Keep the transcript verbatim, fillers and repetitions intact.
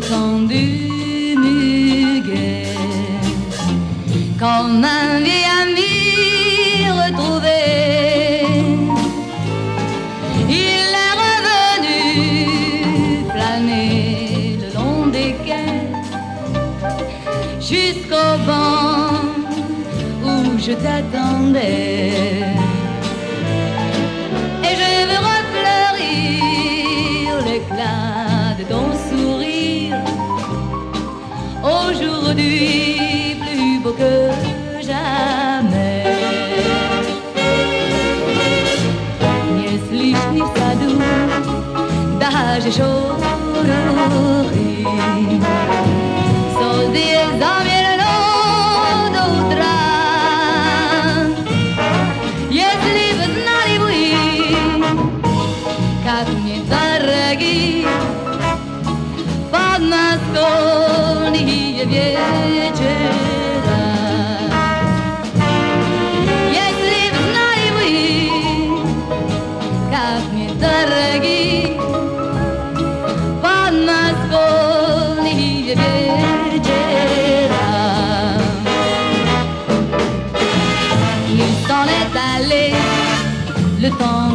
temps du muguet, comme un vieil ami retrouvé. Il est revenu planer le long des quais jusqu'au banc où je t'attendais. Et je veux refleurir l'éclat de ton sourire, aujourd'hui plus beau que jamais. Jeśli w sadu daje szorori, soldi e zamierno do utra. Jeśli by znali вы, как мне дороги подмосковные вечера. Если бы знали вы, как мне дороги подмосковные вечера. Il s'en est allé, le temps